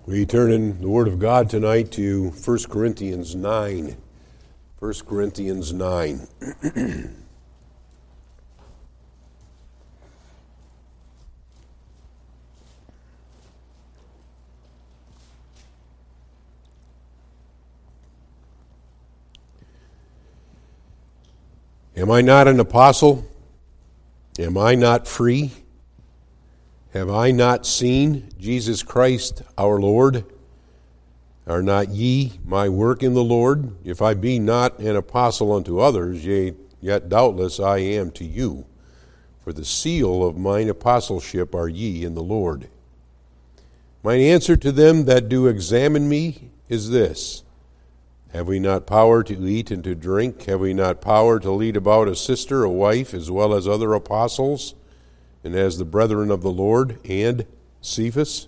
We turn in the Word of God tonight to 1 Corinthians 9. 1 Corinthians 9. Am I not an apostle? Am I not free? Have I not seen Jesus Christ our Lord? Are not ye my work in the Lord? If I be not an apostle unto others, yet doubtless I am to you. For the seal of mine apostleship are ye in the Lord. Mine answer to them that do examine me is this: have we not power to eat and to drink? Have we not power to lead about a sister, a wife, as well as other apostles, and as the brethren of the Lord, and Cephas?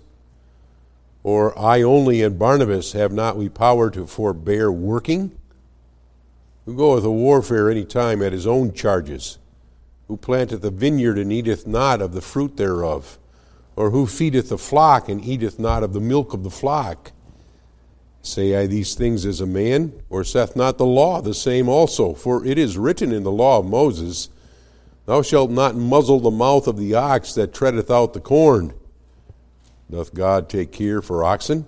Or I only and Barnabas, have not we power to forbear working? Who goeth a warfare any time at his own charges? Who planteth a vineyard and eateth not of the fruit thereof? Or who feedeth the flock and eateth not of the milk of the flock? Say I these things as a man, or saith not the law the same also? For it is written in the law of Moses, Thou shalt not muzzle the mouth of the ox that treadeth out the corn. Doth God take care for oxen?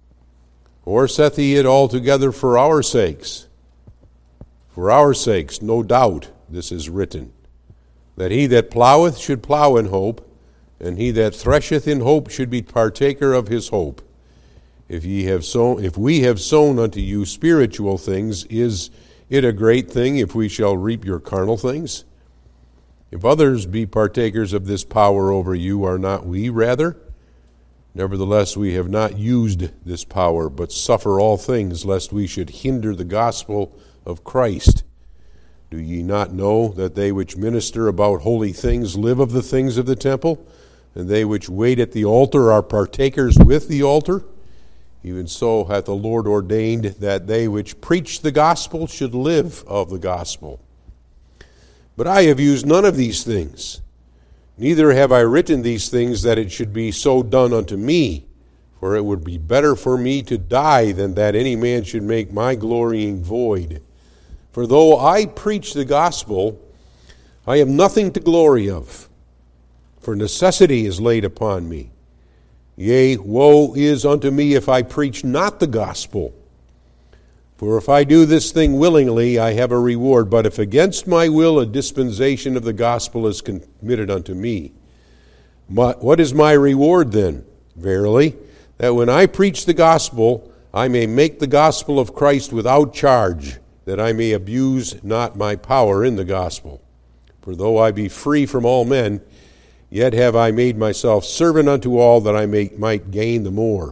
Or saith he it altogether for our sakes? For our sakes, no doubt, this is written, that he that ploweth should plow in hope, and he that thresheth in hope should be partaker of his hope. If we have sown unto you spiritual things, is it a great thing if we shall reap your carnal things? If others be partakers of this power over you, are not we rather? Nevertheless, we have not used this power, but suffer all things, lest we should hinder the gospel of Christ. Do ye not know that they which minister about holy things live of the things of the temple, and they which wait at the altar are partakers with the altar? Even so hath the Lord ordained that they which preach the gospel should live of the gospel. But I have used none of these things, neither have I written these things that it should be so done unto me, for it would be better for me to die than that any man should make my glorying void. For though I preach the gospel, I have nothing to glory of, for necessity is laid upon me. Yea, woe is unto me if I preach not the gospel. For if I do this thing willingly, I have a reward. But if against my will a dispensation of the gospel is committed unto me, what is my reward then? Verily, that when I preach the gospel, I may make the gospel of Christ without charge, that I may abuse not my power in the gospel. For though I be free from all men, yet have I made myself servant unto all, that I might gain the more.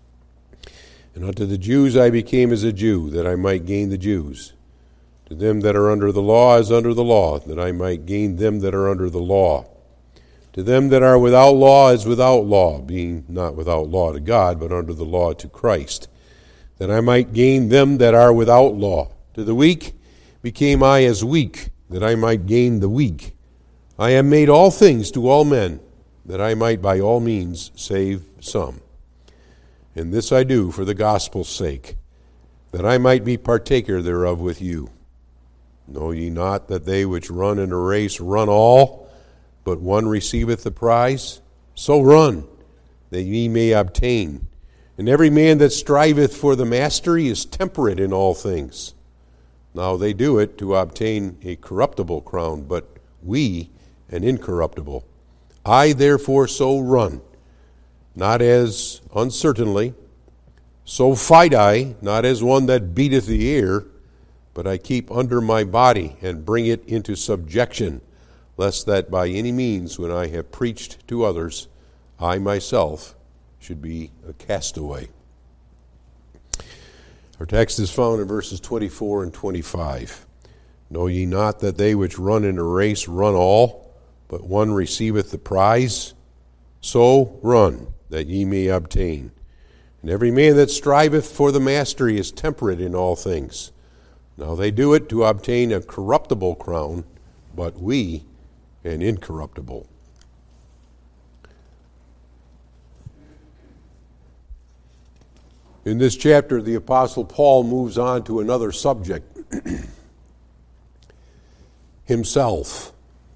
And unto the Jews I became as a Jew, that I might gain the Jews. To them that are under the law as under the law, that I might gain them that are under the law. To them that are without law as without law, being not without law to God, but under the law to Christ, that I might gain them that are without law. To the weak became I as weak, that I might gain the weak. I am made all things to all men, that I might by all means save some. And this I do for the gospel's sake, that I might be partaker thereof with you. Know ye not that they which run in a race run all, but one receiveth the prize? So run, that ye may obtain. And every man that striveth for the mastery is temperate in all things. Now they do it to obtain a corruptible crown, but we an incorruptible. I therefore so run, not as uncertainly, so fight I, not as one that beateth the air, but I keep under my body and bring it into subjection, lest that by any means, when I have preached to others, I myself should be a castaway. Our text is found in verses 24 and 25. Know ye not that they which run in a race run all, but one receiveth the prize? So run, that ye may obtain. And every man that striveth for the mastery is temperate in all things. Now they do it to obtain a corruptible crown, but we an incorruptible. In this chapter, the Apostle Paul moves on to another subject, himself.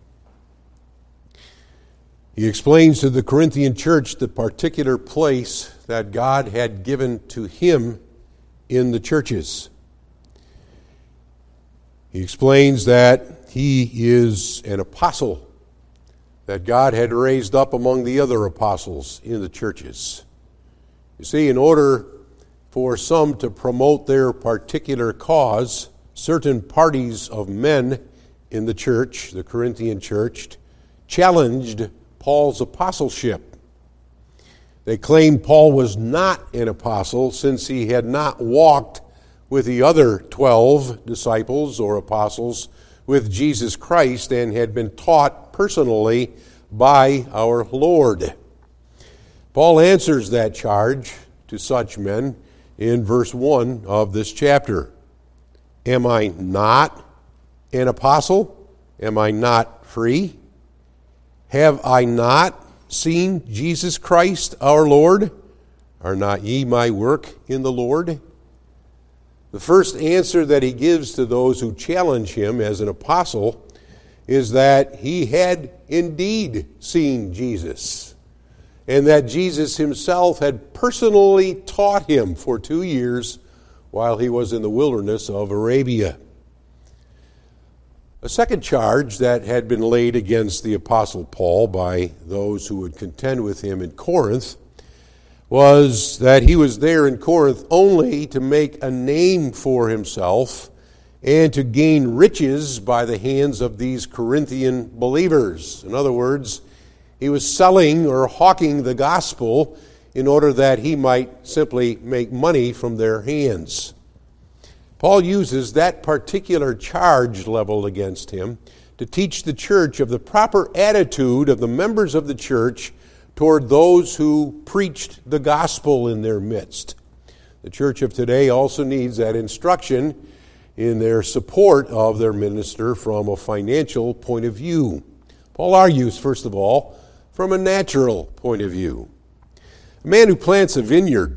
He explains to the Corinthian church the particular place that God had given to him in the churches. He explains that he is an apostle that God had raised up among the other apostles in the churches. You see, in order for some to promote their particular cause, certain parties of men in the church, the Corinthian church, challenged Paul's apostleship. They claimed Paul was not an apostle since he had not walked with the other 12 disciples or apostles with Jesus Christ and had been taught personally by our Lord. Paul answers that charge to such men in verse 1 of this chapter. Am I not an apostle? Am I not free? Have I not seen Jesus Christ our Lord? Are not ye my work in the Lord? The first answer that he gives to those who challenge him as an apostle is that he had indeed seen Jesus, and that Jesus himself had personally taught him for 2 years while he was in the wilderness of Arabia. A second charge that had been laid against the Apostle Paul by those who would contend with him in Corinth was that he was there in Corinth only to make a name for himself and to gain riches by the hands of these Corinthian believers. In other words, he was selling or hawking the gospel in order that he might simply make money from their hands. Paul uses that particular charge leveled against him to teach the church of the proper attitude of the members of the church toward those who preached the gospel in their midst. The church of today also needs that instruction in their support of their minister from a financial point of view. Paul argues, first of all, from a natural point of view. A man who plants a vineyard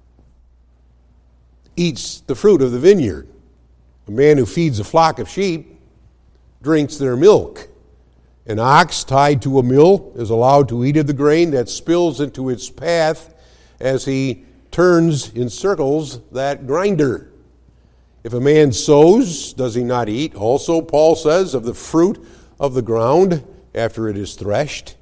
eats the fruit of the vineyard. A man who feeds a flock of sheep drinks their milk. An ox tied to a mill is allowed to eat of the grain that spills into its path as he turns in circles that grinder. If a man sows, does he not eat also, Paul says, of the fruit of the ground after it is threshed?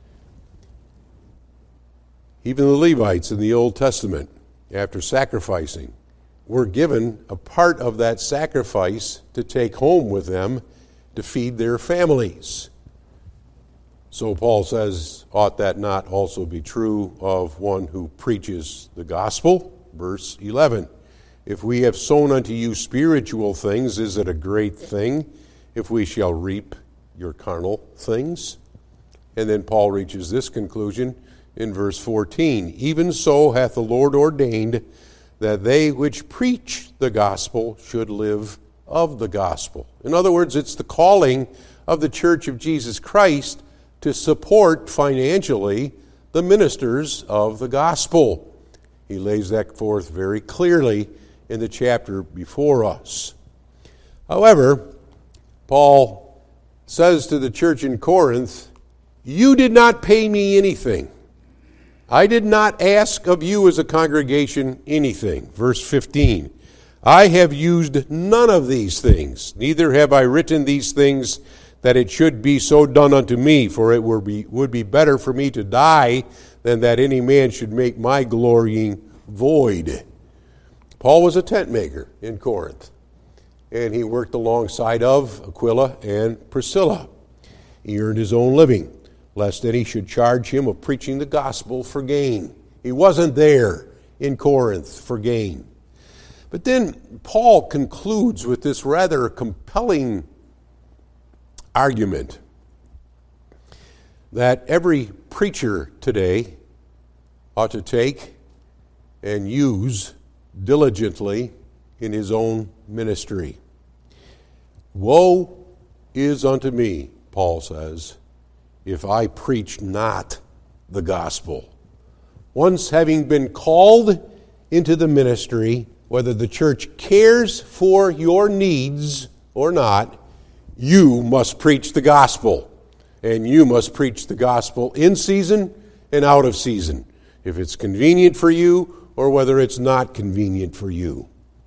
Even the Levites in the Old Testament, after sacrificing, were given a part of that sacrifice to take home with them to feed their families. So Paul says, ought that not also be true of one who preaches the gospel? Verse 11. If we have sown unto you spiritual things, is it a great thing if we shall reap your carnal things? And then Paul reaches this conclusion in verse 14. Even so hath the Lord ordained that they which preach the gospel should live of the gospel. In other words, it's the calling of the Church of Jesus Christ to support financially the ministers of the gospel. He lays that forth very clearly in the chapter before us. However, Paul says to the church in Corinth, you did not pay me anything. I did not ask of you as a congregation anything. Verse 15, I have used none of these things, neither have I written these things that it should be so done unto me, for it would be better for me to die than that any man should make my glorying void. Paul was a tent maker in Corinth, and he worked alongside of Aquila and Priscilla. He earned his own living, lest any should charge him of preaching the gospel for gain. He wasn't there in Corinth for gain. But then Paul concludes with this rather compelling argument that every preacher today ought to take and use diligently in his own ministry. Woe is unto me, Paul says, if I preach not the gospel. Once having been called into the ministry, whether the church cares for your needs or not, you must preach the gospel. And you must preach the gospel in season and out of season, if it's convenient for you or whether it's not convenient for you.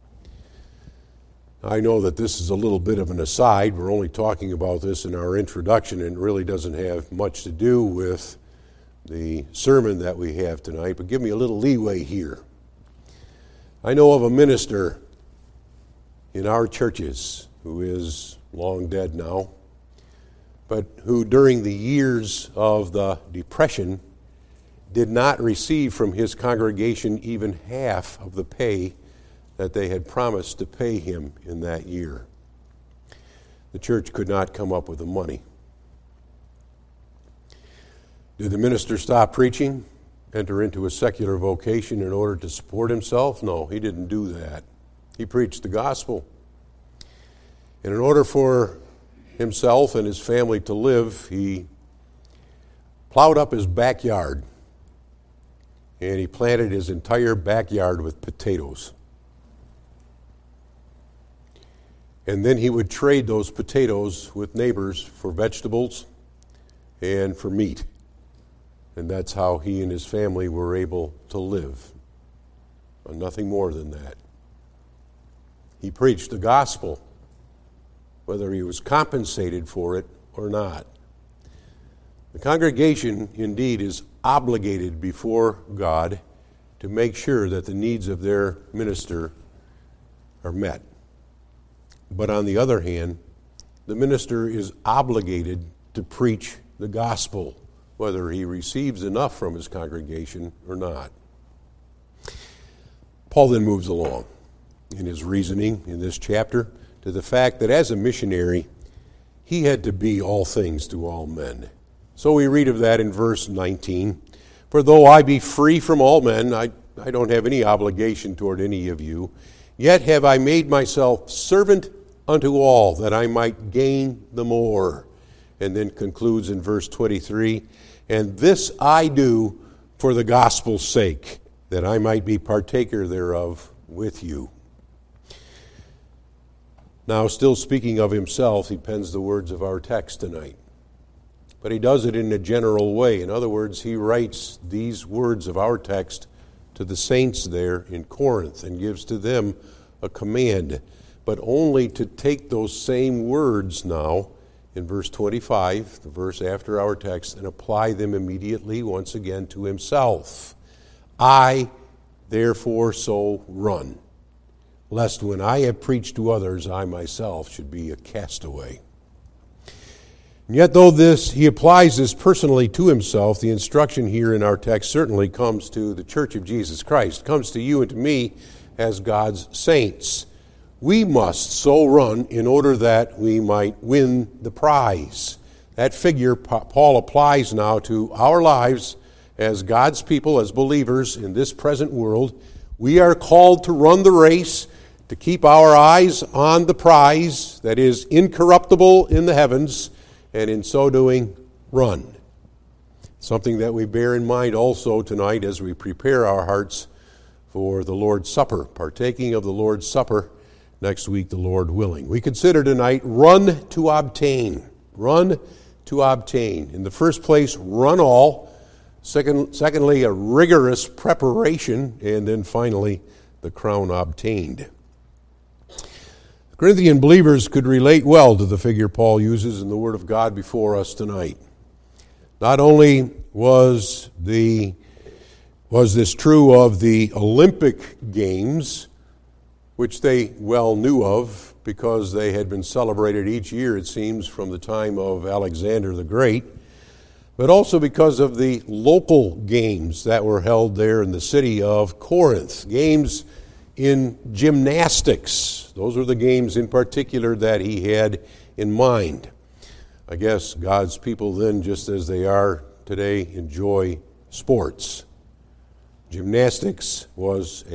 I know that this is a little bit of an aside. We're only talking about this in our introduction, and it really doesn't have much to do with the sermon that we have tonight, but give me a little leeway here. I know of a minister in our churches who is long dead now, but who during the years of the Depression did not receive from his congregation even half of the pay that they had promised to pay him in that year. The church could not come up with the money. Did the minister stop preaching, enter into a secular vocation in order to support himself? No, he didn't do that. He preached the gospel. And in order for himself and his family to live, he plowed up his backyard, and he planted his entire backyard with potatoes. And then he would trade those potatoes with neighbors for vegetables and for meat. And that's how he and his family were able to live. And nothing more than that. He preached the gospel, whether he was compensated for it or not. The congregation, indeed, is obligated before God to make sure that the needs of their minister are met. But on the other hand, the minister is obligated to preach the gospel, whether he receives enough from his congregation or not. Paul then moves along in his reasoning in this chapter to the fact that as a missionary, he had to be all things to all men. So we read of that in verse 19. For though I be free from all men, I don't have any obligation toward any of you, yet have I made myself servant unto all, that I might gain the more. And then concludes in verse 23, and this I do for the gospel's sake, that I might be partaker thereof with you. Now, still speaking of himself, he pens the words of our text tonight. But he does it in a general way. In other words, he writes these words of our text to the saints there in Corinth and gives to them a command, but only to take those same words now in verse 25, the verse after our text, and apply them immediately once again to himself. I, therefore, so run, lest when I have preached to others, I myself should be a castaway. And yet, though he applies this personally to himself, the instruction here in our text certainly comes to the Church of Jesus Christ, comes to you and to me as God's saints. We must so run in order that we might win the prize. That figure Paul applies now to our lives as God's people, as believers in this present world. We are called to run the race, to keep our eyes on the prize that is incorruptible in the heavens, and in so doing, run. Something that we bear in mind also tonight as we prepare our hearts for the Lord's Supper, partaking of the Lord's Supper next week, the Lord willing. We consider tonight, run to obtain. Run to obtain. In the first place, run all. Secondly, a rigorous preparation. And then finally, the crown obtained. The Corinthian believers could relate well to the figure Paul uses in the Word of God before us tonight. Not only was this true of the Olympic Games, which they well knew of because they had been celebrated each year, it seems, from the time of Alexander the Great, but also because of the local games that were held there in the city of Corinth, games in gymnastics. Those were the games in particular that he had in mind. I guess God's people then, just as they are today, enjoy sports. Gymnastics was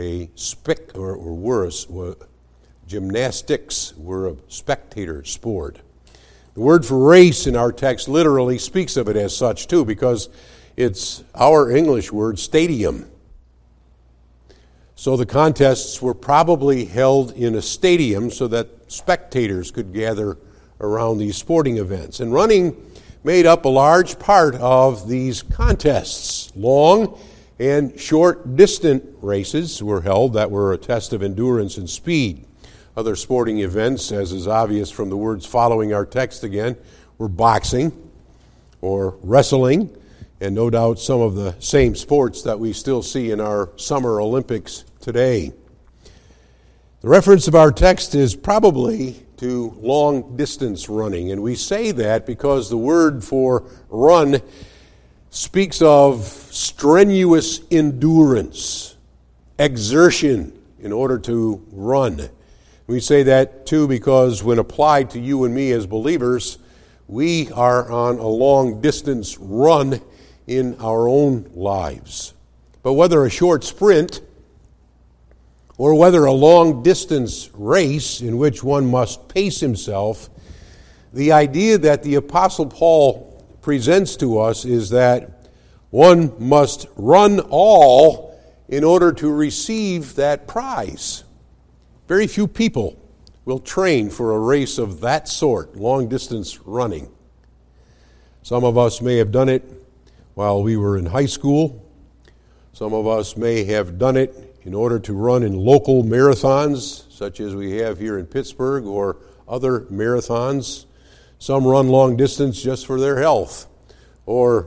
gymnastics were a spectator sport. The word for race in our text literally speaks of it as such too, because it's our English word stadium. So the contests were probably held in a stadium so that spectators could gather around these sporting events. And running made up a large part of these contests. Long and short distant races were held that were a test of endurance and speed. Other sporting events, as is obvious from the words following our text again, were boxing or wrestling, and no doubt some of the same sports that we still see in our Summer Olympics today. The reference of our text is probably to long-distance running, and we say that because the word for run speaks of strenuous endurance, exertion in order to run. We say that, too, because when applied to you and me as believers, we are on a long-distance run in our own lives. But whether a short sprint or whether a long-distance race in which one must pace himself, the idea that the Apostle Paul presents to us is that one must run all in order to receive that prize. Very few people will train for a race of that sort, long-distance running. Some of us may have done it while we were in high school. Some of us may have done it in order to run in local marathons, such as we have here in Pittsburgh, or other marathons. Some run long distance just for their health, or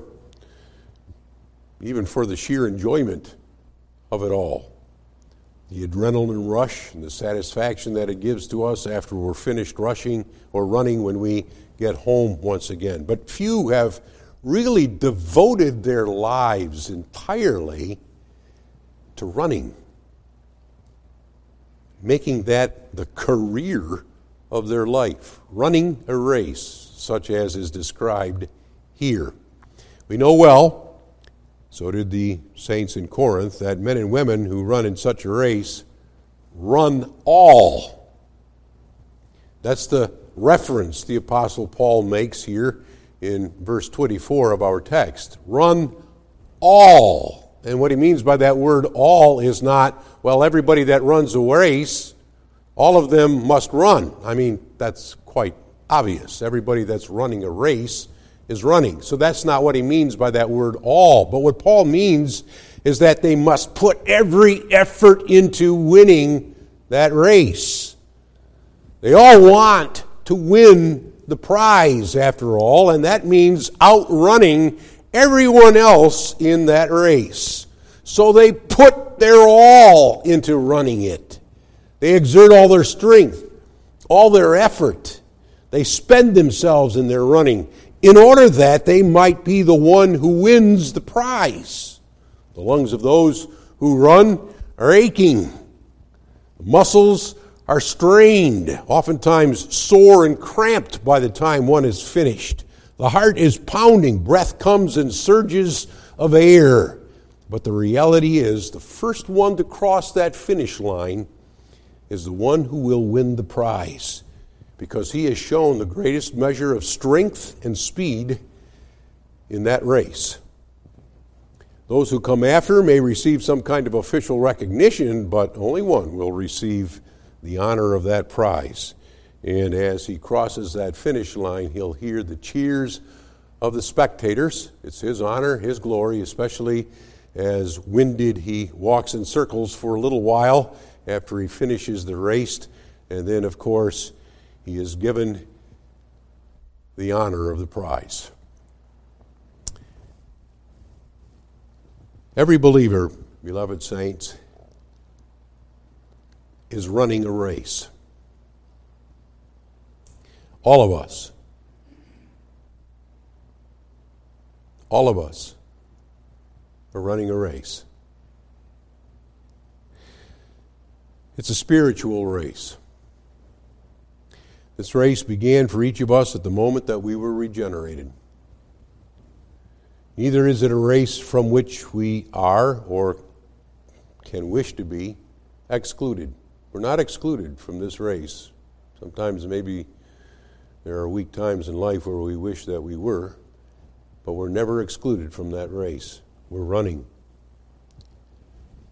even for the sheer enjoyment of it all. The adrenaline rush and the satisfaction that it gives to us after we're finished rushing or running when we get home once again. But few have really devoted their lives entirely to running, making that the career of their life, running a race such as is described here. We know well, so did the saints in Corinth, that men and women who run in such a race run all. That's the reference the Apostle Paul makes here in verse 24 of our text. Run all. And what he means by that word all is not, well, everybody that runs a race, all of them must run. I mean, that's quite obvious. Everybody that's running a race is running. So that's not what he means by that word all. But what Paul means is that they must put every effort into winning that race. They all want to win the prize, after all, and that means outrunning everyone else in that race. So they put their all into running it. They exert all their strength, all their effort. They spend themselves in their running in order that they might be the one who wins the prize. The lungs of those who run are aching. The muscles are strained, oftentimes sore and cramped by the time one is finished. The heart is pounding, breath comes in surges of air. But the reality is, the first one to cross that finish line is the one who will win the prize, because he has shown the greatest measure of strength and speed in that race. Those who come after may receive some kind of official recognition, but only one will receive the honor of that prize. And as he crosses that finish line, he'll hear the cheers of the spectators. It's his honor, his glory, especially as winded he walks in circles for a little while after he finishes the race. And then, of course, he is given the honor of the prize. Every believer, beloved saints, is running a race. All of us. All of us are running a race. It's a spiritual race. This race began for each of us at the moment that we were regenerated. Neither is it a race from which we are, or can wish to be, excluded. We're not excluded from this race. Sometimes maybe there are weak times in life where we wish that we were, but we're never excluded from that race. We're running.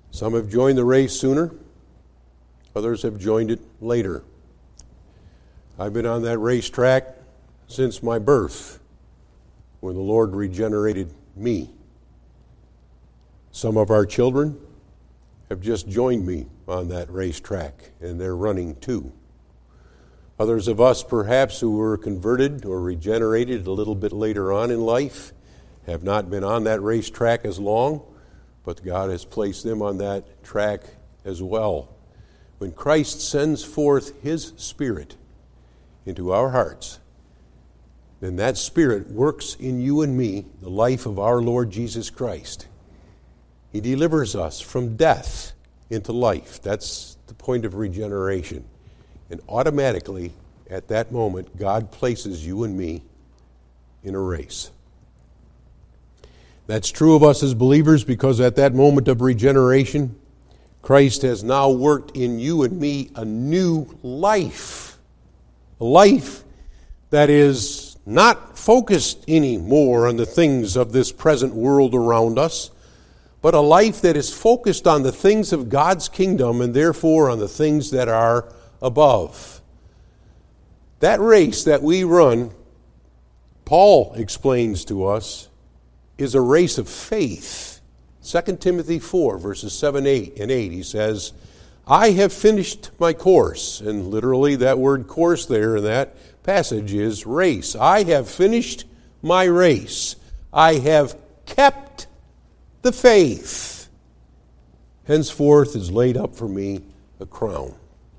Some have joined the race sooner, others have joined it later. I've been on that racetrack since my birth, when the Lord regenerated me. Some of our children have just joined me on that racetrack, and they're running too. Others of us, perhaps, who were converted or regenerated a little bit later on in life, have not been on that racetrack as long, but God has placed them on that track as well. When Christ sends forth His Spirit into our hearts, then that Spirit works in you and me the life of our Lord Jesus Christ. He delivers us from death into life. That's the point of regeneration. And automatically, at that moment, God places you and me in a race. That's true of us as believers because at that moment of regeneration, Christ has now worked in you and me a new life. A life that is not focused anymore on the things of this present world around us, but a life that is focused on the things of God's kingdom and therefore on the things that are above. That race that we run, Paul explains to us, is a race of faith. 2 Timothy 4, verses 7 and 8, he says, I have finished my course. And literally that word course there in that passage is race. I have finished my race. I have kept the faith. Henceforth is laid up for me a crown.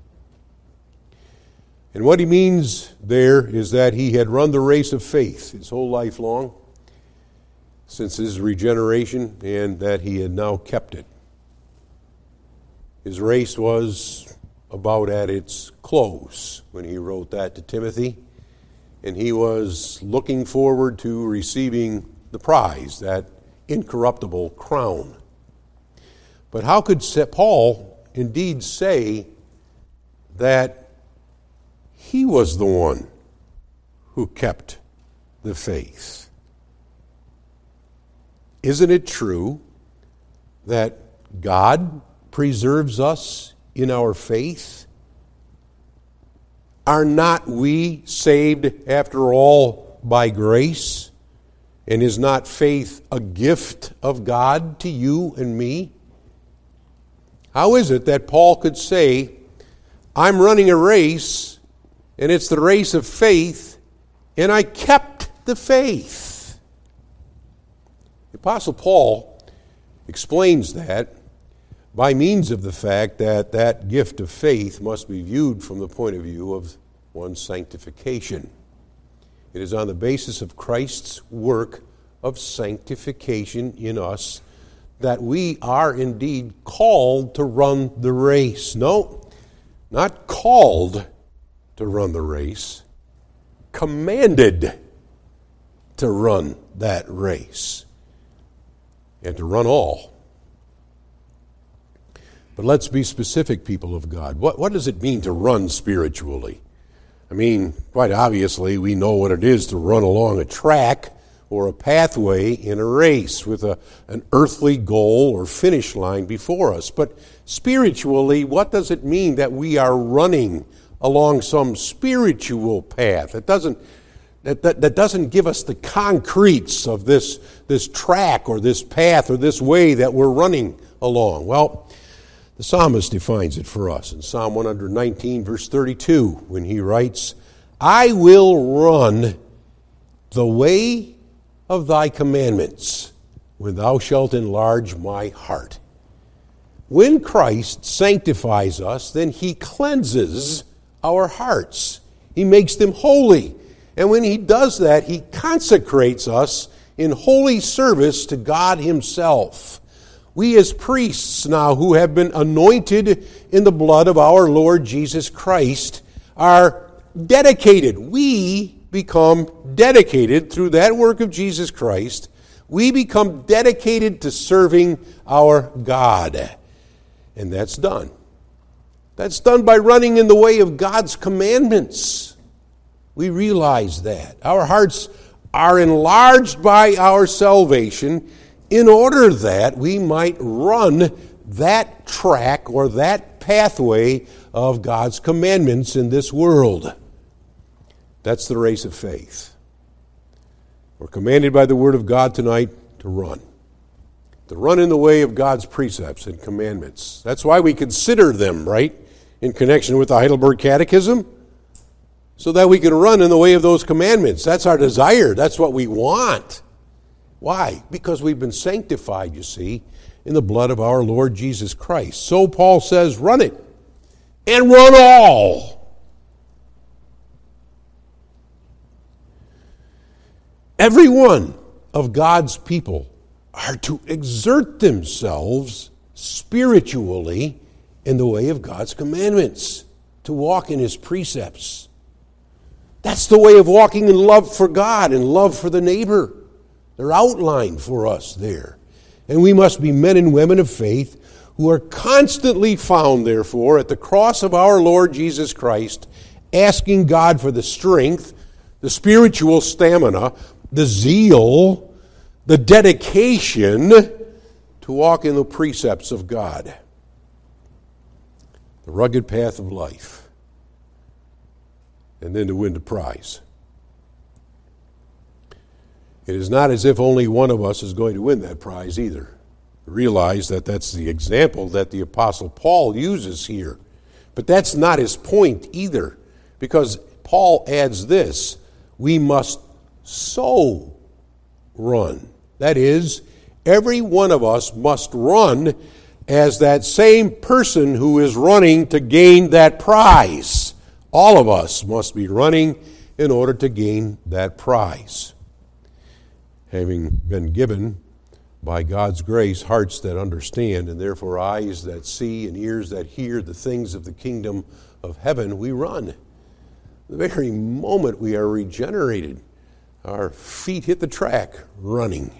And what he means there is that he had run the race of faith his whole life long, since his regeneration, and that he had now kept it. His race was about at its close when he wrote that to Timothy, and he was looking forward to receiving the prize, that incorruptible crown. But how could Paul indeed say that he was the one who kept the faith? Isn't it true that God preserves us in our faith? Are not we saved, after all, by grace? And is not faith a gift of God to you and me? How is it that Paul could say, I'm running a race, and it's the race of faith, and I kept the faith? The Apostle Paul explains that by means of the fact that that gift of faith must be viewed from the point of view of one's sanctification. It is on the basis of Christ's work of sanctification in us that we are indeed called to run the race. No, not called to run the race, commanded to run that race and to run all. But let's be specific, people of God. What does it mean to run spiritually? I mean, quite obviously, we know what it is to run along a track or a pathway in a race with an earthly goal or finish line before us. But spiritually, what does it mean that we are running along some spiritual path? That doesn't give us the concretes of this track or this path or this way that we're running along. Well, the psalmist defines it for us in Psalm 119, verse 32, when he writes, I will run the way of thy commandments when thou shalt enlarge my heart. When Christ sanctifies us, then he cleanses our hearts. He makes them holy. And when he does that, he consecrates us in holy service to God himself. We as priests now who have been anointed in the blood of our Lord Jesus Christ are dedicated. We become dedicated through that work of Jesus Christ. We become dedicated to serving our God. And that's done. That's done by running in the way of God's commandments. We realize that. Our hearts are enlarged by our salvation in order that we might run that track or that pathway of God's commandments in this world. That's the race of faith. We're commanded by the Word of God tonight to run. To run in the way of God's precepts and commandments. That's why we consider them, right, in connection with the Heidelberg Catechism, so that we can run in the way of those commandments. That's our desire. That's what we want. Why? Because we've been sanctified, you see, in the blood of our Lord Jesus Christ. So Paul says, run it, and run all. Every one of God's people are to exert themselves spiritually in the way of God's commandments, to walk in His precepts. That's the way of walking in love for God and love for the neighbor. They're outlined for us there. And we must be men and women of faith who are constantly found, therefore, at the cross of our Lord Jesus Christ, asking God for the strength, the spiritual stamina, the zeal, the dedication to walk in the precepts of God. The rugged path of life. And then to win the prize. It is not as if only one of us is going to win that prize either. Realize that that's the example that the Apostle Paul uses here. But that's not his point either. Because Paul adds this, we must so run. That is, every one of us must run as that same person who is running to gain that prize. All of us must be running in order to gain that prize. Having been given by God's grace hearts that understand, and therefore eyes that see and ears that hear the things of the kingdom of heaven, we run. The very moment we are regenerated, our feet hit the track running.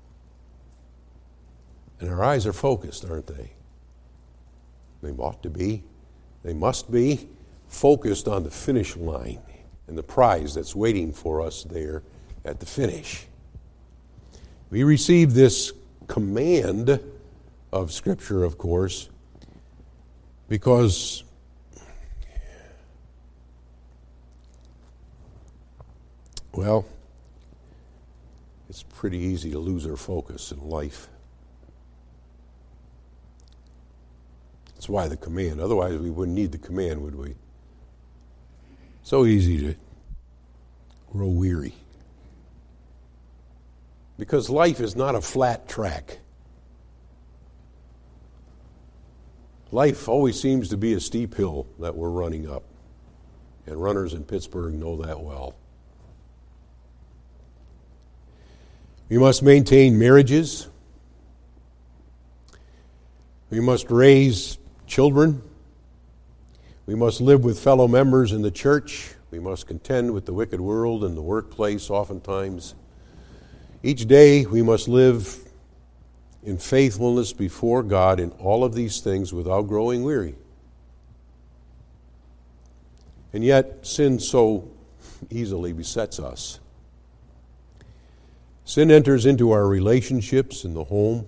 And our eyes are focused, aren't they? They ought to be. They must be focused on the finish line and the prize that's waiting for us there at the finish. We receive this command of Scripture, of course, because well, it's pretty easy to lose our focus in life. That's why the command. Otherwise, we wouldn't need the command, would we? So easy to grow weary. Because life is not a flat track. Life always seems to be a steep hill that we're running up. And runners in Pittsburgh know that well. We must maintain marriages. We must raise children. We must live with fellow members in the church. We must contend with the wicked world in the workplace oftentimes. Each day we must live in faithfulness before God in all of these things without growing weary. And yet sin so easily besets us. Sin enters into our relationships in the home,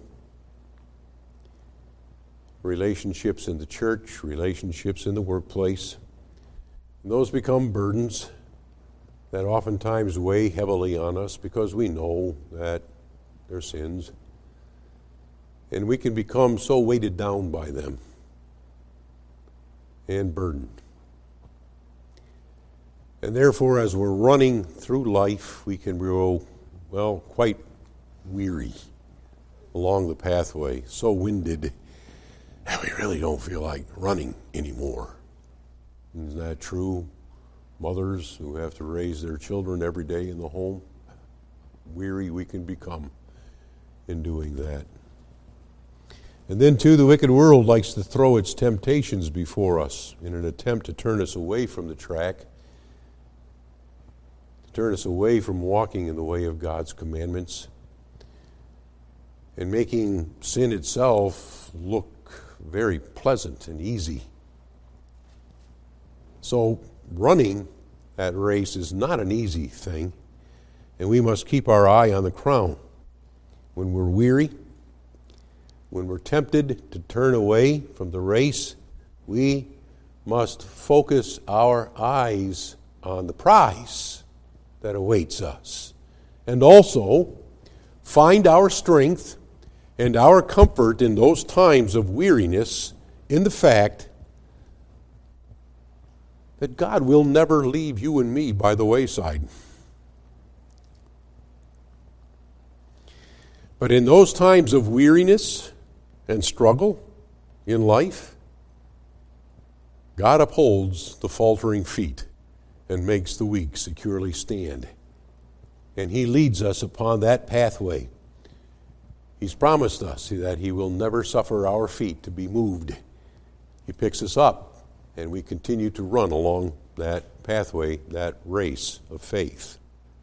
relationships in the church, relationships in the workplace. And those become burdens that oftentimes weigh heavily on us because we know that they're sins. And we can become so weighted down by them and burdened. And therefore, as we're running through life, we can grow, quite weary along the pathway, so winded that we really don't feel like running anymore. Isn't that true? Mothers who have to raise their children every day in the home, weary we can become in doing that. And then, too, the wicked world likes to throw its temptations before us in an attempt to turn us away from the track, to turn us away from walking in the way of God's commandments, and making sin itself look very pleasant and easy. So, running that race is not an easy thing, and we must keep our eye on the crown. When we're weary, when we're tempted to turn away from the race, we must focus our eyes on the prize that awaits us, and also find our strength and our comfort in those times of weariness in the fact that God will never leave you and me by the wayside. But in those times of weariness and struggle in life, God upholds the faltering feet and makes the weak securely stand. And He leads us upon that pathway. He's promised us that He will never suffer our feet to be moved. He picks us up, and we continue to run along that pathway, that race of faith.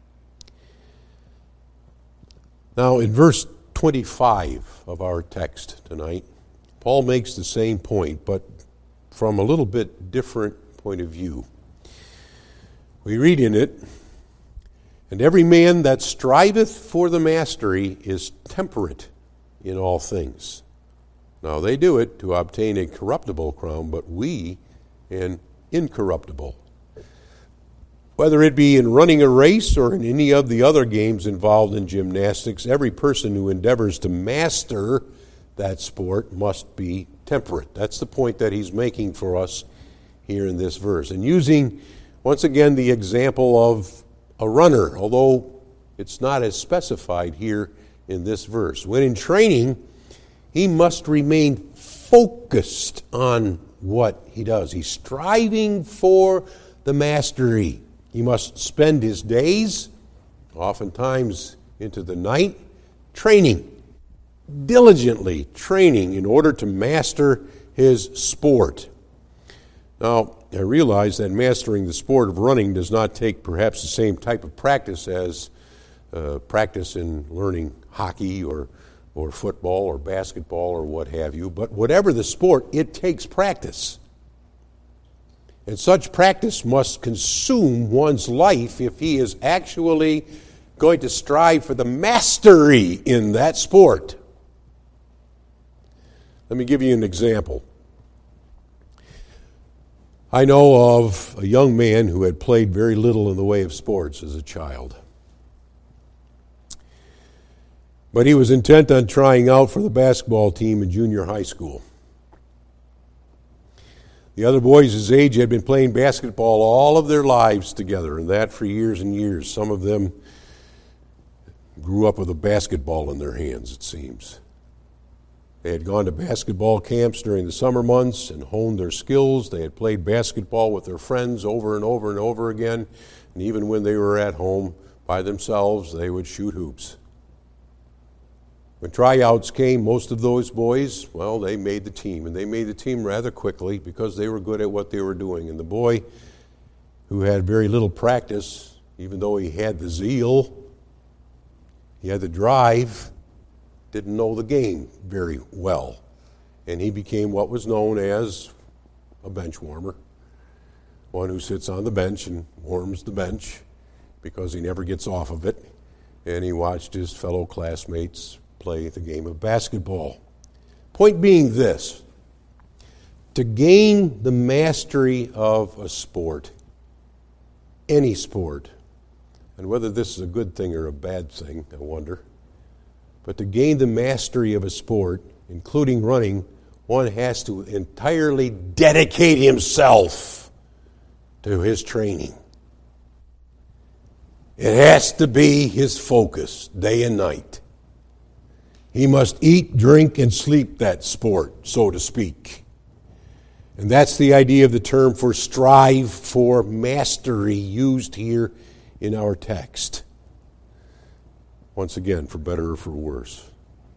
Now, in verse 25 of our text tonight, Paul makes the same point, but from a little bit different point of view. We read in it, "And every man that striveth for the mastery is temperate in all things. Now they do it to obtain a corruptible crown, but we an incorruptible." Whether it be in running a race or in any of the other games involved in gymnastics, every person who endeavors to master that sport must be temperate. That's the point that he's making for us here in this verse. And using, once again, the example of a runner, although it's not as specified here in this verse. When in training, he must remain focused on what he does. He's striving for the mastery. He must spend his days, oftentimes into the night, training, diligently training in order to master his sport. Now, I realize that mastering the sport of running does not take perhaps the same type of practice as practice in learning hockey or football or basketball or what have you. But whatever the sport, it takes practice. And such practice must consume one's life if he is actually going to strive for the mastery in that sport. Let me give you an example. I know of a young man who had played very little in the way of sports as a child. But he was intent on trying out for the basketball team in junior high school. The other boys his age had been playing basketball all of their lives together, and that for years and years. Some of them grew up with a basketball in their hands, it seems. They had gone to basketball camps during the summer months and honed their skills. They had played basketball with their friends over and over and over again. And even when they were at home by themselves, they would shoot hoops. When tryouts came, most of those boys, well, they made the team. And they made the team rather quickly because they were good at what they were doing. And the boy who had very little practice, even though he had the zeal, he had the drive, didn't know the game very well. And he became what was known as a bench warmer, one who sits on the bench and warms the bench because he never gets off of it. And he watched his fellow classmates play the game of basketball. Point being this: to gain the mastery of a sport, any sport, and whether this is a good thing or a bad thing, I wonder, but to gain the mastery of a sport, including running, one has to entirely dedicate himself to his training. It has to be his focus, day and night. He must eat, drink, and sleep that sport, so to speak. And that's the idea of the term for strive for mastery used here in our text. Once again, for better or for worse.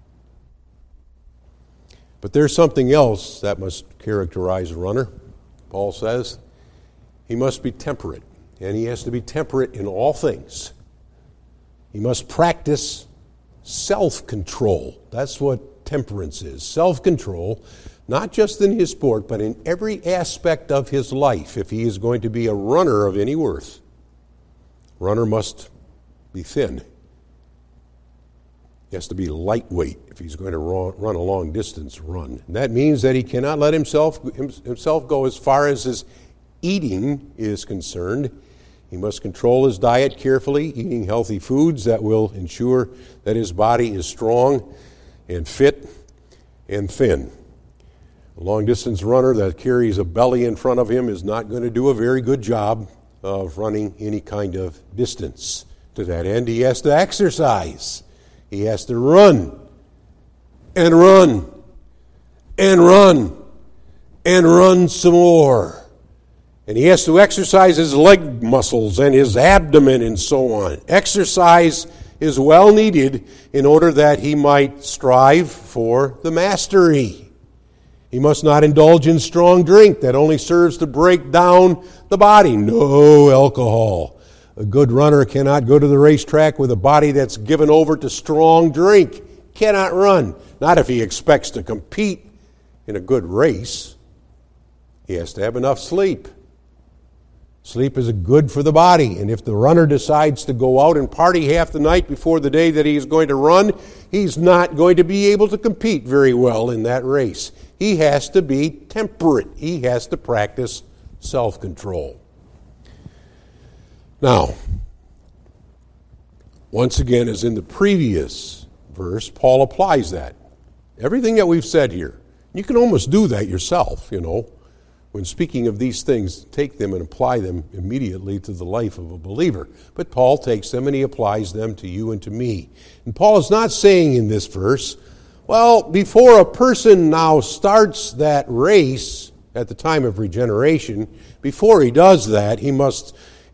But there's something else that must characterize a runner. Paul says he must be temperate, and he has to be temperate in all things. He must practice self-control. That's what temperance is. Self-control, not just in his sport, but in every aspect of his life. If he is going to be a runner of any worth, runner must be thin. He has to be lightweight if he's going to run a long distance run. And that means that he cannot let himself go as far as his eating is concerned. He must control his diet carefully, eating healthy foods that will ensure that his body is strong and fit and thin. A long-distance runner that carries a belly in front of him is not going to do a very good job of running any kind of distance. To that end, he has to exercise. He has to run and run and run and run some more. And he has to exercise his leg muscles and his abdomen and so on. Exercise is well needed in order that he might strive for the mastery. He must not indulge in strong drink that only serves to break down the body. No alcohol. A good runner cannot go to the racetrack with a body that's given over to strong drink. Cannot run. Not if he expects to compete in a good race. He has to have enough sleep. Sleep is good for the body. And if the runner decides to go out and party half the night before the day that he is going to run, he's not going to be able to compete very well in that race. He has to be temperate. He has to practice self-control. Now, once again, as in the previous verse, Paul applies that. Everything that we've said here. You can almost do that yourself, When speaking of these things, take them and apply them immediately to the life of a believer. But Paul takes them and he applies them to you and to me. And Paul is not saying in this verse, well, before a person now starts that race at the time of regeneration, before he does that, he must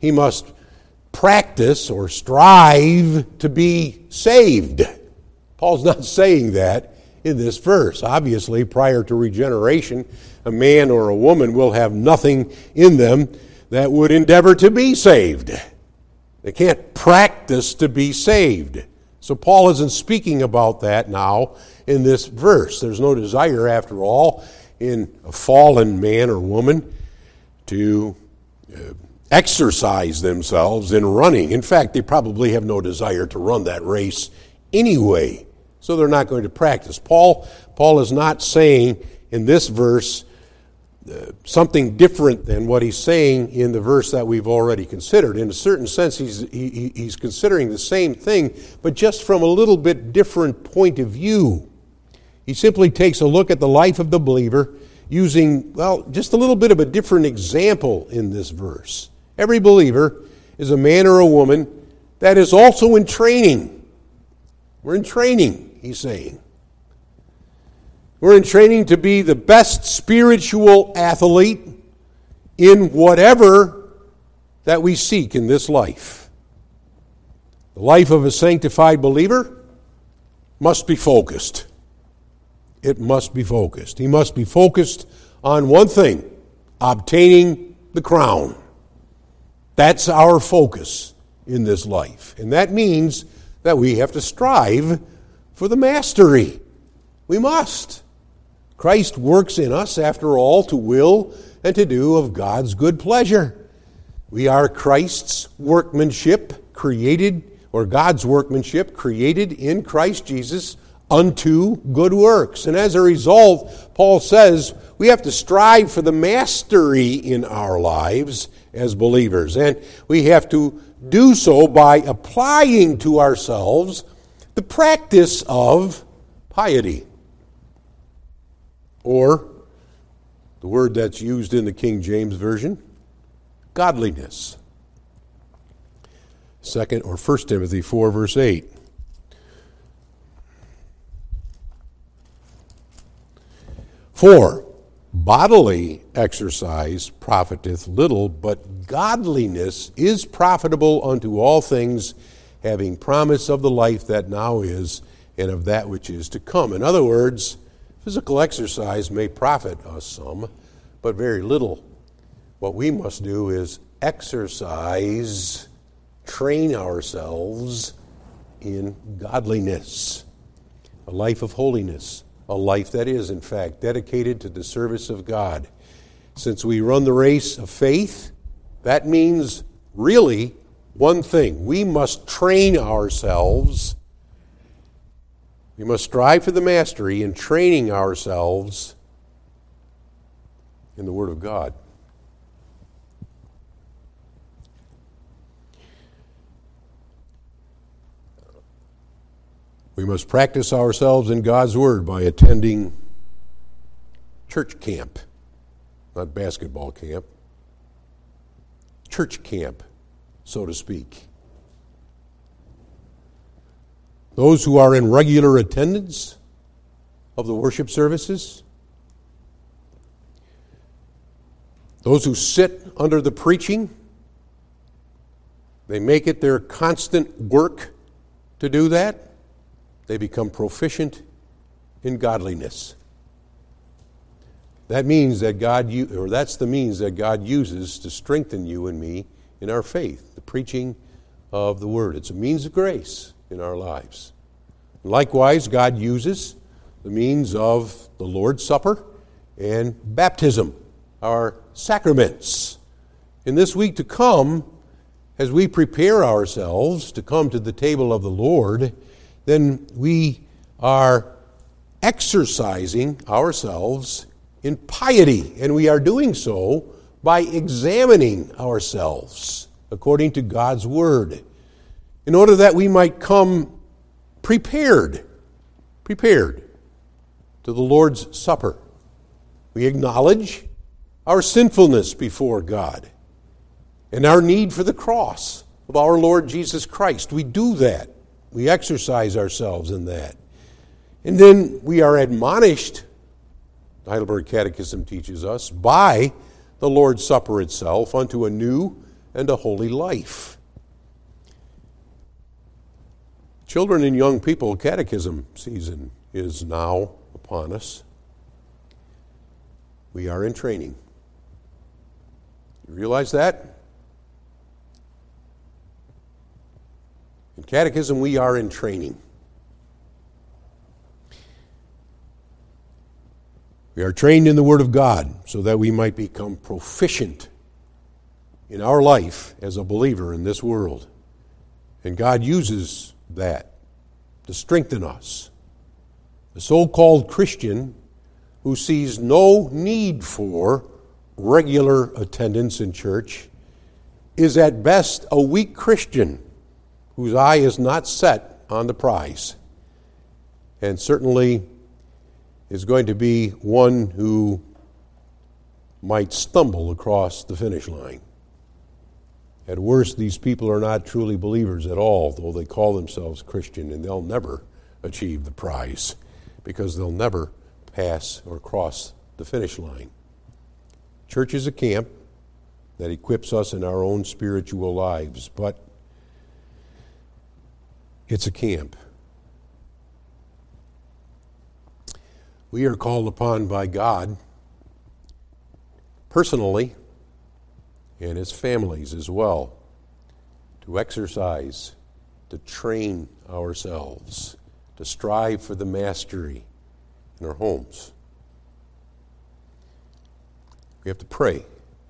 practice or strive to be saved. Paul's not saying that in this verse. Obviously, prior to regeneration, a man or a woman will have nothing in them that would endeavor to be saved. They can't practice to be saved. So Paul isn't speaking about that now in this verse. There's no desire, after all, in a fallen man or woman to exercise themselves in running. In fact, they probably have no desire to run that race anyway, so they're not going to practice. Paul is not saying in this verse something different than what he's saying in the verse that we've already considered. In a certain sense, he's considering the same thing, but just from a little bit different point of view. He simply takes a look at the life of the believer using, just a little bit of a different example in this verse. Every believer is a man or a woman that is also in training. We're in training, he's saying. We're in training to be the best spiritual athlete in whatever that we seek in this life. The life of a sanctified believer must be focused. It must be focused. He must be focused on one thing, obtaining the crown. That's our focus in this life. And that means that we have to strive for the mastery. We must. Christ works in us, after all, to will and to do of God's good pleasure. We are Christ's workmanship created, or God's workmanship created in Christ Jesus unto good works. And as a result, Paul says we have to strive for the mastery in our lives as believers. And we have to do so by applying to ourselves the practice of piety. Or, the word that's used in the King James Version, godliness. 1 Timothy 4, verse 8. For bodily exercise profiteth little, but godliness is profitable unto all things, having promise of the life that now is and of that which is to come. In other words, physical exercise may profit us some, but very little. What we must do is exercise, train ourselves in godliness, a life of holiness, a life that is, in fact, dedicated to the service of God. Since we run the race of faith, that means really one thing. We must train ourselves We must strive for the mastery in training ourselves in the Word of God. We must practice ourselves in God's Word by attending church camp, not basketball camp, church camp, so to speak. Those who are in regular attendance of the worship services, those who sit under the preaching, they make it their constant work to do that. They become proficient in godliness. That means that that's the means that God uses to strengthen you and me in our faith, the preaching of the Word. It's a means of grace in our lives. Likewise, God uses the means of the Lord's Supper and baptism, our sacraments. In this week to come, as we prepare ourselves to come to the table of the Lord, then we are exercising ourselves in piety, and we are doing so by examining ourselves according to God's Word, in order that we might come prepared to the Lord's Supper. We acknowledge our sinfulness before God and our need for the cross of our Lord Jesus Christ. We do that. We exercise ourselves in that. And then we are admonished, the Heidelberg Catechism teaches us, by the Lord's Supper itself unto a new and a holy life. Children and young people, catechism season is now upon us. We are in training. You realize that? In catechism, we are in training. We are trained in the Word of God so that we might become proficient in our life as a believer in this world. And God uses that to strengthen us. The so-called Christian who sees no need for regular attendance in church is at best a weak Christian whose eye is not set on the prize, and certainly is going to be one who might stumble across the finish line. At worst, these people are not truly believers at all, though they call themselves Christian, and they'll never achieve the prize because they'll never pass or cross the finish line. Church is a camp that equips us in our own spiritual lives, but it's a camp. We are called upon by God personally and as families as well to exercise, to train ourselves, to strive for the mastery in our homes. We have to pray.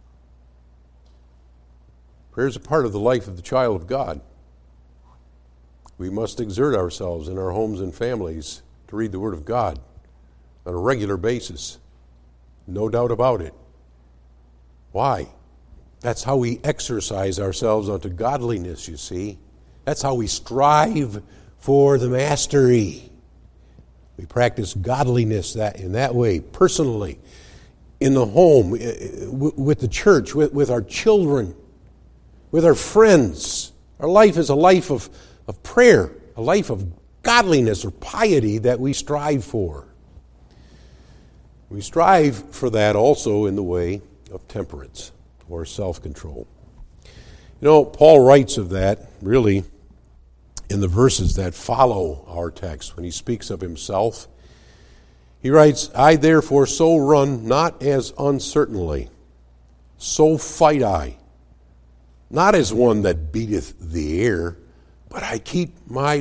Prayer is a part of the life of the child of God. We must exert ourselves in our homes and families to read the Word of God on a regular basis. No doubt about it. Why? That's how we exercise ourselves unto godliness, you see. That's how we strive for the mastery. We practice godliness in that way, personally, in the home, with the church, with our children, with our friends. Our life is a life of prayer, a life of godliness or piety that we strive for. We strive for that also in the way of temperance or self-control. You know, Paul writes of that really in the verses that follow our text when he speaks of himself. He writes, I therefore so run, not as uncertainly, so fight I, not as one that beateth the air, but I keep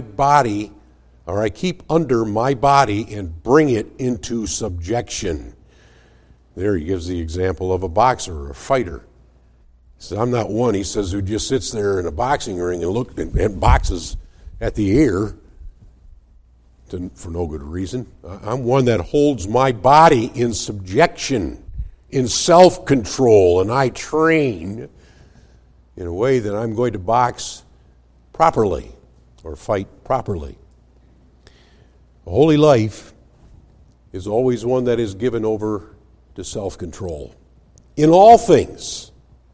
under my body and bring it into subjection. There he gives the example of a boxer or a fighter. He says, I'm not one, he says, who just sits there in a boxing ring and boxes at the air for no good reason. I'm one that holds my body in subjection, in self-control, and I train in a way that I'm going to box properly or fight properly. A holy life is always one that is given over to self-control. In all things.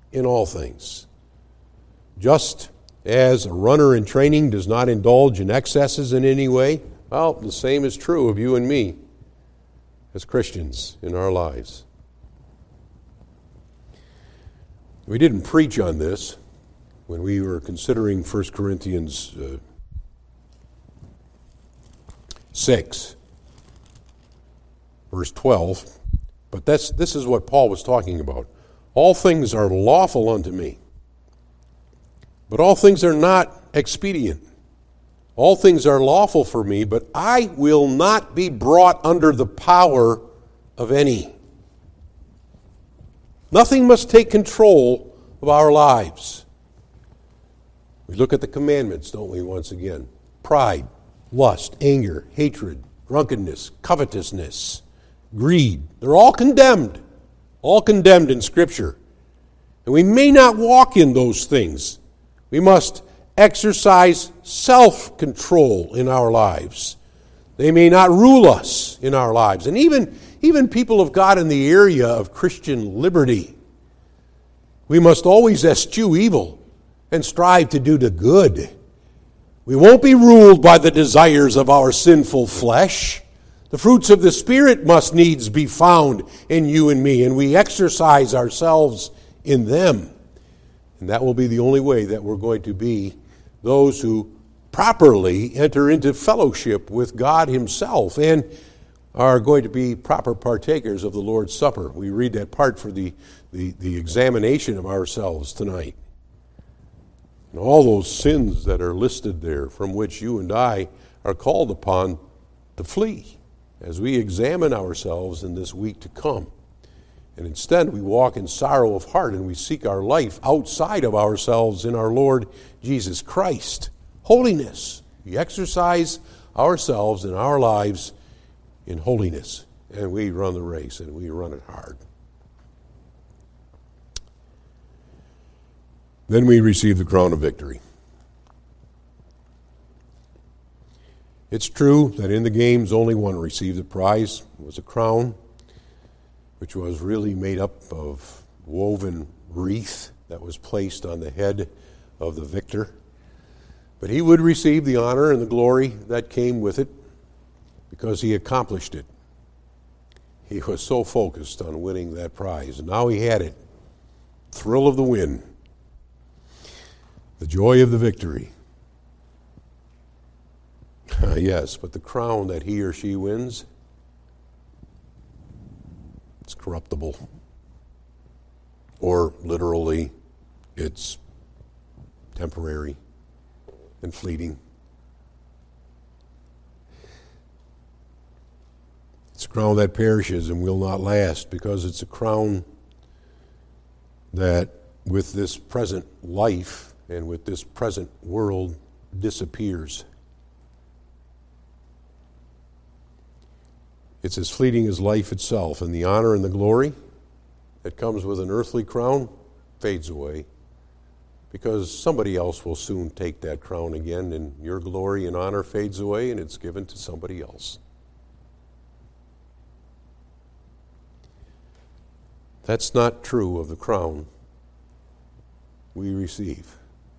Just as a runner in training does not indulge in excesses in any way, well, the same is true of you and me as Christians in our lives. We didn't preach on this when we were considering 1 Corinthians 6, verse 12, but this is what Paul was talking about. All things are lawful unto me, but all things are not expedient. All things are lawful for me, but I will not be brought under the power of any. Nothing must take control of our lives. We look at the commandments, don't we, once again? Pride, lust, anger, hatred, drunkenness, covetousness, greed. They're all condemned in Scripture. And we may not walk in those things. We must exercise self-control in our lives. They may not rule us in our lives. And even people of God in the area of Christian liberty, we must always eschew evil and strive to do the good. We won't be ruled by the desires of our sinful flesh. The fruits of the Spirit must needs be found in you and me, and we exercise ourselves in them. And that will be the only way that we're going to be those who properly enter into fellowship with God Himself and are going to be proper partakers of the Lord's Supper. We read that part for the examination of ourselves tonight. And all those sins that are listed there from which you and I are called upon to flee as we examine ourselves in this week to come. And instead we walk in sorrow of heart and we seek our life outside of ourselves in our Lord Jesus Christ. Holiness. We exercise ourselves and our lives in holiness. And we run the race and we run it hard. Then we receive the crown of victory. It's true that in the games only one received the prize. It was a crown, which was really made up of woven wreath that was placed on the head of the victor. But he would receive the honor and the glory that came with it because he accomplished it. He was so focused on winning that prize. And now he had it. Thrill of the win. The joy of the victory. Yes, but the crown that he or she wins, it's corruptible. Or literally, it's temporary and fleeting. It's a crown that perishes and will not last because it's a crown that with this present life and with this present world disappears. It's as fleeting as life itself, and the honor and the glory that comes with an earthly crown fades away because somebody else will soon take that crown again, and your glory and honor fades away and it's given to somebody else. That's not true of the crown we receive.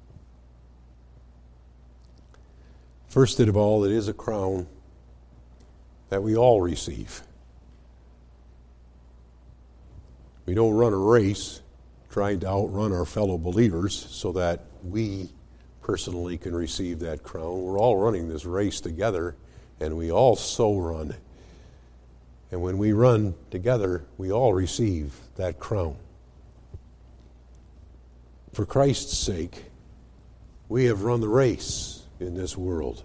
First of all, it is a crown that we all receive. We don't run a race trying to outrun our fellow believers so that we personally can receive that crown. We're all running this race together, and we all so run. And when we run together, we all receive that crown. For Christ's sake, we have run the race in this world.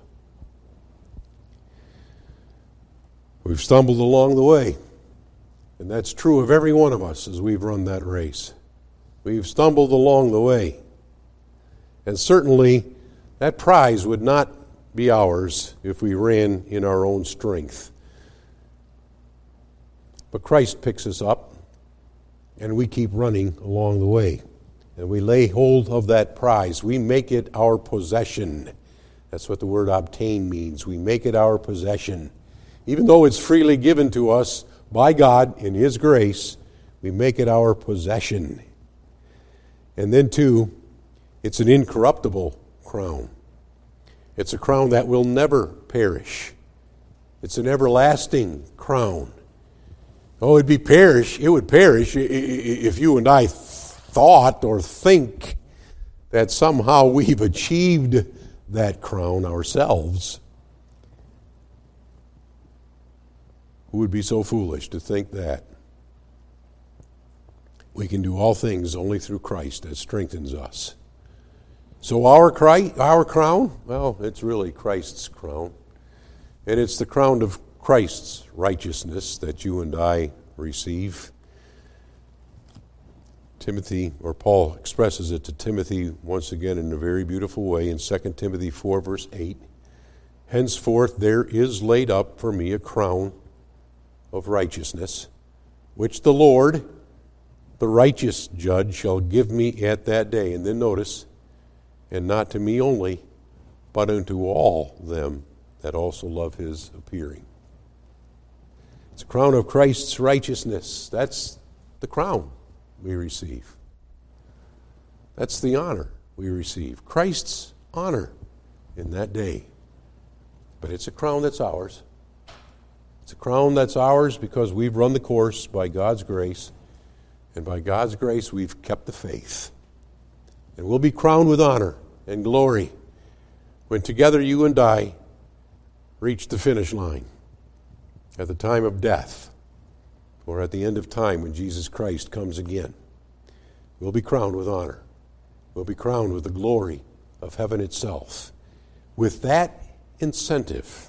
We've stumbled along the way, and that's true of every one of us as we've run that race. We've stumbled along the way, and certainly that prize would not be ours if we ran in our own strength. But Christ picks us up, and we keep running along the way. And we lay hold of that prize. We make it our possession. That's what the word obtain means. We make it our possession. Even though it's freely given to us by God in His grace, we make it our possession. And then, too, it's an incorruptible crown. It's a crown that will never perish. It's an everlasting crown. Oh, it would perish if you and I thought or think that somehow we've achieved that crown ourselves. Who would be so foolish to think that? We can do all things only through Christ that strengthens us. So our crown, well, it's really Christ's crown. And it's the crown of Christ's righteousness that you and I receive. Paul expresses it to Timothy once again in a very beautiful way in 2 Timothy 4, verse 8. Henceforth there is laid up for me a crown of righteousness, which the Lord, the righteous judge, shall give me at that day. And then notice, and not to me only, but unto all them that also love His appearing. It's a crown of Christ's righteousness. That's the crown we receive. That's the honor we receive. Christ's honor in that day. But it's a crown that's ours. It's a crown that's ours because we've run the course by God's grace. And by God's grace, we've kept the faith. And we'll be crowned with honor and glory when together you and I reach the finish line at the time of death or at the end of time when Jesus Christ comes again. We'll be crowned with honor. We'll be crowned with the glory of heaven itself. With that incentive,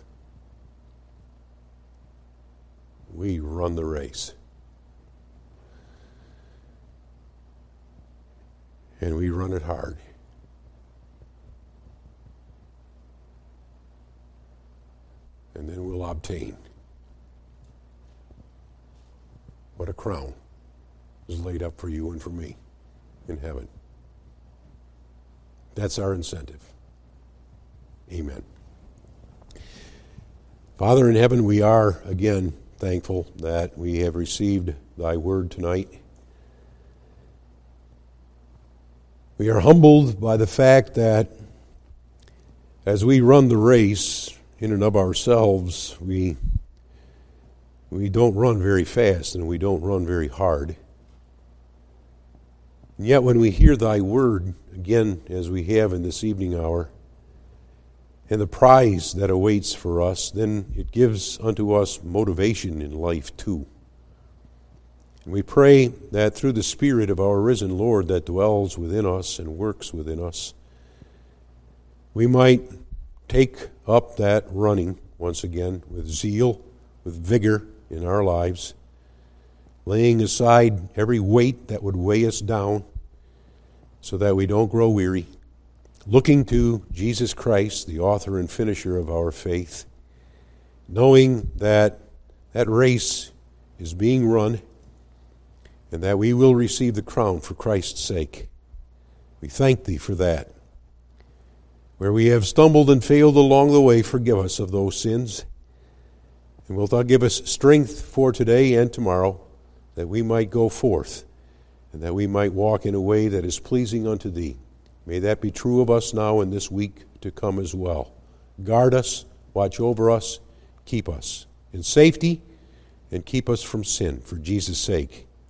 we run the race. And we run it hard. And then we'll obtain what a crown is laid up for you and for me in heaven. That's our incentive. Amen. Father in heaven, we are again thankful that we have received Thy word tonight. We are humbled by the fact that as we run the race in and of ourselves, we don't run very fast and we don't run very hard. And yet when we hear Thy word, again, as we have in this evening hour, and the prize that awaits for us, then it gives unto us motivation in life too. And we pray that through the Spirit of our risen Lord that dwells within us and works within us, we might take up that running once again with zeal, with vigor in our lives, laying aside every weight that would weigh us down so that we don't grow weary, looking to Jesus Christ, the author and finisher of our faith, knowing that that race is being run and that we will receive the crown for Christ's sake. We thank Thee for that. Where we have stumbled and failed along the way, forgive us of those sins. And wilt Thou give us strength for today and tomorrow, that we might go forth, and that we might walk in a way that is pleasing unto Thee. May that be true of us now and this week to come as well. Guard us, watch over us, keep us in safety, and keep us from sin, for Jesus' sake.